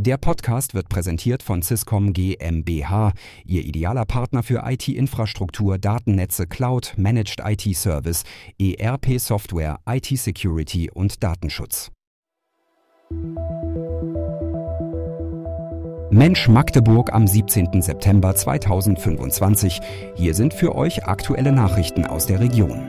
Der Podcast wird präsentiert von Swisscom GmbH, Ihr idealer Partner für IT-Infrastruktur, Datennetze, Cloud, Managed IT-Service, ERP-Software, IT-Security und Datenschutz. Mensch Magdeburg am 17. September 2025. Hier sind für euch aktuelle Nachrichten aus der Region.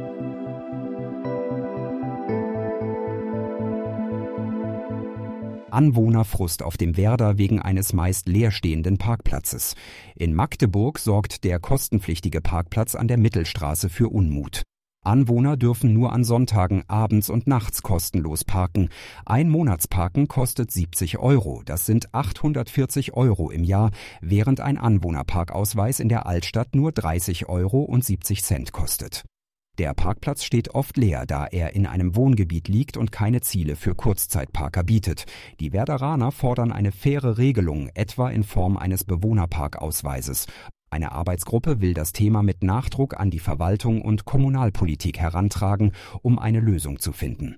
Anwohnerfrust auf dem Werder wegen eines meist leerstehenden Parkplatzes. In Magdeburg sorgt der kostenpflichtige Parkplatz an der Mittelstraße für Unmut. Anwohner dürfen nur an Sonntagen abends und nachts kostenlos parken. Ein Monatsparken kostet 70 €. Das sind 840 € im Jahr, während ein Anwohnerparkausweis in der Altstadt nur 30,70 € kostet. Der Parkplatz steht oft leer, da er in einem Wohngebiet liegt und keine Ziele für Kurzzeitparker bietet. Die Werderaner fordern eine faire Regelung, etwa in Form eines Bewohnerparkausweises. Eine Arbeitsgruppe will das Thema mit Nachdruck an die Verwaltung und Kommunalpolitik herantragen, um eine Lösung zu finden.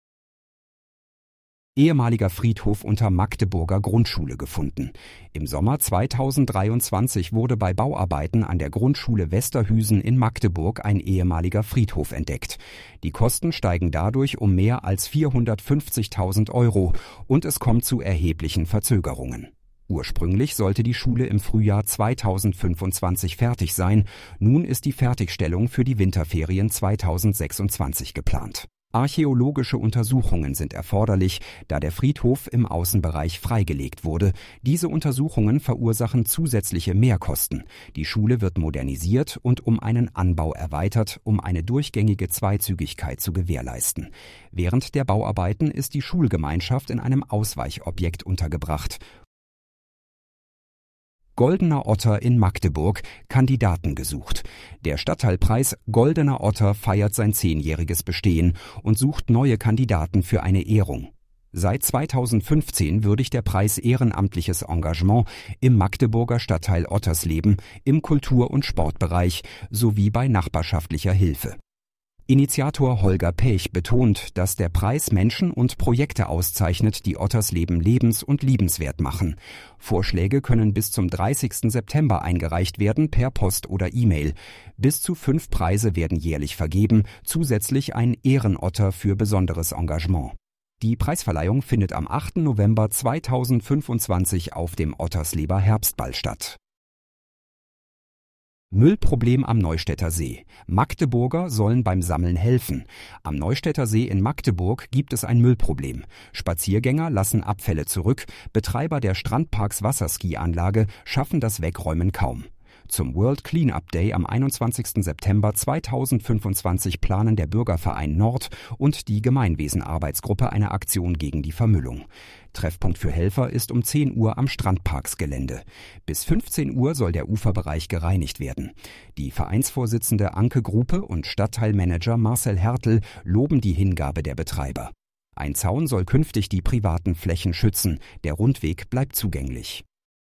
Ehemaliger Friedhof unter Magdeburger Grundschule gefunden. Im Sommer 2023 wurde bei Bauarbeiten an der Grundschule Westerhüsen in Magdeburg ein ehemaliger Friedhof entdeckt. Die Kosten steigen dadurch um mehr als 450.000 € und es kommt zu erheblichen Verzögerungen. Ursprünglich sollte die Schule im Frühjahr 2025 fertig sein. Nun ist die Fertigstellung für die Winterferien 2026 geplant. Archäologische Untersuchungen sind erforderlich, da der Friedhof im Außenbereich freigelegt wurde. Diese Untersuchungen verursachen zusätzliche Mehrkosten. Die Schule wird modernisiert und um einen Anbau erweitert, um eine durchgängige Zweizügigkeit zu gewährleisten. Während der Bauarbeiten ist die Schulgemeinschaft in einem Ausweichobjekt untergebracht. Goldener Otter in Magdeburg, Kandidaten gesucht. Der Stadtteilpreis Goldener Otter feiert sein 10-jähriges Bestehen und sucht neue Kandidaten für eine Ehrung. Seit 2015 würdigt der Preis ehrenamtliches Engagement im Magdeburger Stadtteil Ottersleben, im Kultur- und Sportbereich sowie bei nachbarschaftlicher Hilfe. Initiator Holger Pech betont, dass der Preis Menschen und Projekte auszeichnet, die Ottersleben lebens- und liebenswert machen. Vorschläge können bis zum 30. September eingereicht werden per Post oder E-Mail. Bis zu 5 Preise werden jährlich vergeben, zusätzlich ein Ehrenotter für besonderes Engagement. Die Preisverleihung findet am 8. November 2025 auf dem Ottersleber Herbstball statt. Müllproblem am Neustädter See. Magdeburger sollen beim Sammeln helfen. Am Neustädter See in Magdeburg gibt es ein Müllproblem. Spaziergänger lassen Abfälle zurück, Betreiber der Strandparks Wasserskianlage schaffen das Wegräumen kaum. Zum World Cleanup Day am 21. September 2025 planen der Bürgerverein Nord und die Gemeinwesenarbeitsgruppe eine Aktion gegen die Vermüllung. Treffpunkt für Helfer ist um 10 Uhr am Strandparksgelände. Bis 15 Uhr soll der Uferbereich gereinigt werden. Die Vereinsvorsitzende Anke Grupe und Stadtteilmanager Marcel Hertel loben die Hingabe der Betreiber. Ein Zaun soll künftig die privaten Flächen schützen. Der Rundweg bleibt zugänglich.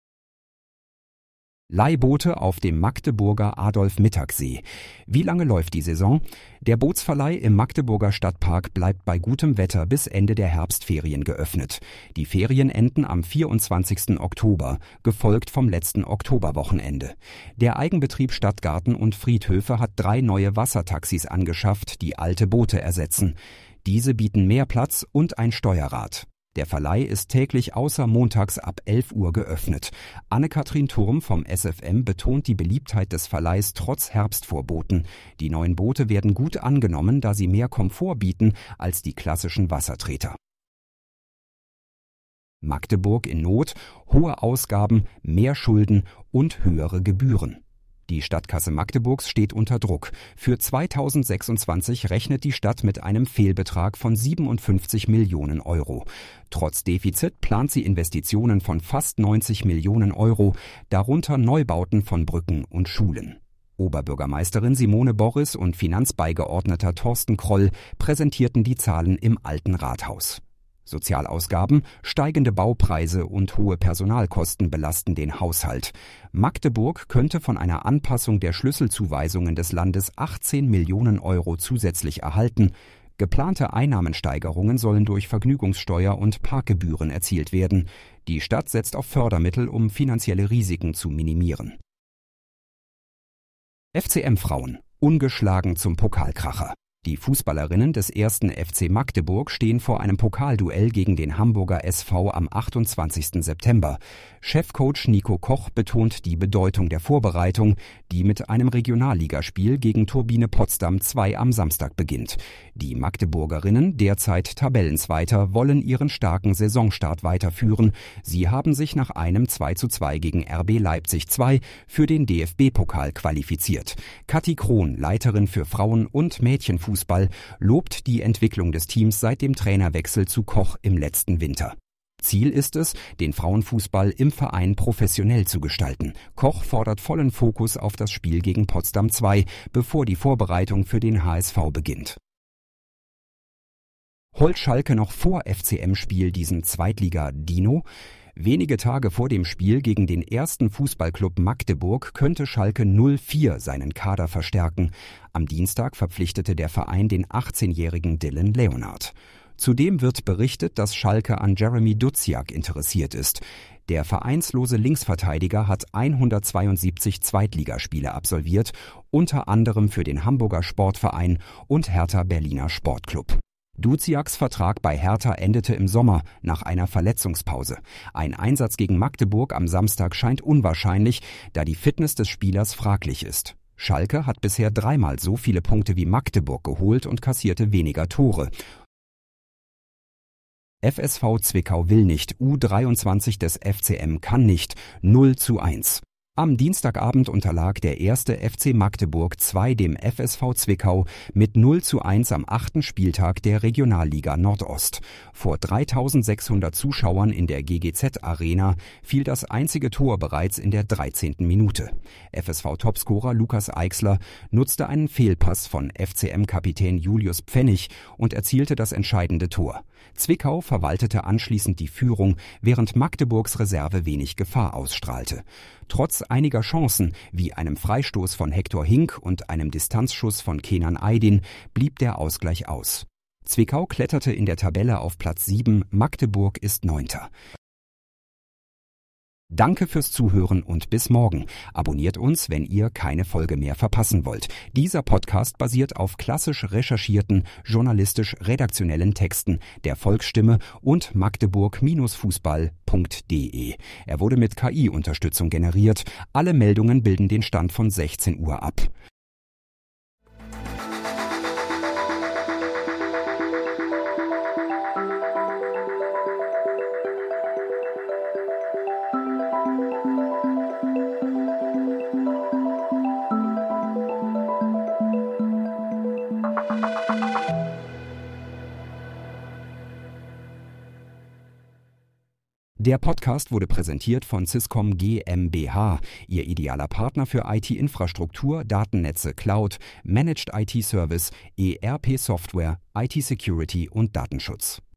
Leihboote auf dem Magdeburger Adolf-Mittag-See. Wie lange läuft die Saison? Der Bootsverleih im Magdeburger Stadtpark bleibt bei gutem Wetter bis Ende der Herbstferien geöffnet. Die Ferien enden am 24. Oktober, gefolgt vom letzten Oktoberwochenende. Der Eigenbetrieb Stadtgarten und Friedhöfe hat 3 neue Wassertaxis angeschafft, die alte Boote ersetzen. Diese bieten mehr Platz und ein Steuerrad. Der Verleih ist täglich außer montags ab 11 Uhr geöffnet. Anne-Kathrin Turm vom SFM betont die Beliebtheit des Verleihs trotz Herbstvorboten. Die neuen Boote werden gut angenommen, da sie mehr Komfort bieten als die klassischen Wassertreter. Magdeburg in Not, hohe Ausgaben, mehr Schulden und höhere Gebühren. Die Stadtkasse Magdeburgs steht unter Druck. Für 2026 rechnet die Stadt mit einem Fehlbetrag von 57 Millionen €. Trotz Defizit plant sie Investitionen von fast 90 Millionen €, darunter Neubauten von Brücken und Schulen. Oberbürgermeisterin Simone Borris und Finanzbeigeordneter Thorsten Kroll präsentierten die Zahlen im Alten Rathaus. Sozialausgaben, steigende Baupreise und hohe Personalkosten belasten den Haushalt. Magdeburg könnte von einer Anpassung der Schlüsselzuweisungen des Landes 18 Millionen € zusätzlich erhalten. Geplante Einnahmensteigerungen sollen durch Vergnügungssteuer und Parkgebühren erzielt werden. Die Stadt setzt auf Fördermittel, um finanzielle Risiken zu minimieren. FCM-Frauen, ungeschlagen zum Pokalkracher. Die Fußballerinnen des 1. FC Magdeburg stehen vor einem Pokalduell gegen den Hamburger SV am 28. September. Chefcoach Nico Koch betont die Bedeutung der Vorbereitung, die mit einem Regionalligaspiel gegen Turbine Potsdam 2 am Samstag beginnt. Die Magdeburgerinnen, derzeit Tabellenzweiter, wollen ihren starken Saisonstart weiterführen. Sie haben sich nach einem 2:2 gegen RB Leipzig 2 für den DFB-Pokal qualifiziert. Kathi Krohn, Leiterin für Frauen- und Mädchenfußball, lobt die Entwicklung des Teams seit dem Trainerwechsel zu Koch im letzten Winter. Ziel ist es, den Frauenfußball im Verein professionell zu gestalten. Koch fordert vollen Fokus auf das Spiel gegen Potsdam 2, bevor die Vorbereitung für den HSV beginnt. Holt Schalke noch vor FCM-Spiel diesen Zweitliga-Dino? Wenige Tage vor dem Spiel gegen den ersten Fußballclub Magdeburg könnte Schalke 04 seinen Kader verstärken. Am Dienstag verpflichtete der Verein den 18-jährigen Dylan Leonard. Zudem wird berichtet, dass Schalke an Jeremy Duziak interessiert ist. Der vereinslose Linksverteidiger hat 172 Zweitligaspiele absolviert, unter anderem für den Hamburger Sportverein und Hertha Berliner Sportclub. Duziaks Vertrag bei Hertha endete im Sommer nach einer Verletzungspause. Ein Einsatz gegen Magdeburg am Samstag scheint unwahrscheinlich, da die Fitness des Spielers fraglich ist. Schalke hat bisher 3-mal so viele Punkte wie Magdeburg geholt und kassierte weniger Tore. FSV Zwickau will nicht, U23 des FCM kann nicht, 0:1. Am Dienstagabend unterlag der 1. FC Magdeburg 2 dem FSV Zwickau mit 0:1 am 8. Spieltag der Regionalliga Nordost. Vor 3.600 Zuschauern in der GGZ-Arena fiel das einzige Tor bereits in der 13. Minute. FSV-Topscorer Lukas Eichsler nutzte einen Fehlpass von FCM-Kapitän Julius Pfennig und erzielte das entscheidende Tor. Zwickau verwaltete anschließend die Führung, während Magdeburgs Reserve wenig Gefahr ausstrahlte. Trotz einiger Chancen, wie einem Freistoß von Hector Hink und einem Distanzschuss von Kenan Aydin, blieb der Ausgleich aus. Zwickau kletterte in der Tabelle auf Platz 7, Magdeburg ist 9. Danke fürs Zuhören und bis morgen. Abonniert uns, wenn ihr keine Folge mehr verpassen wollt. Dieser Podcast basiert auf klassisch recherchierten, journalistisch-redaktionellen Texten der Volksstimme und magdeburg-fußball.de. Er wurde mit KI-Unterstützung generiert. Alle Meldungen bilden den Stand von 16 Uhr ab. Der Podcast wurde präsentiert von Syscom GmbH, Ihr idealer Partner für IT-Infrastruktur, Datennetze, Cloud, Managed IT-Service, ERP-Software, IT-Security und Datenschutz.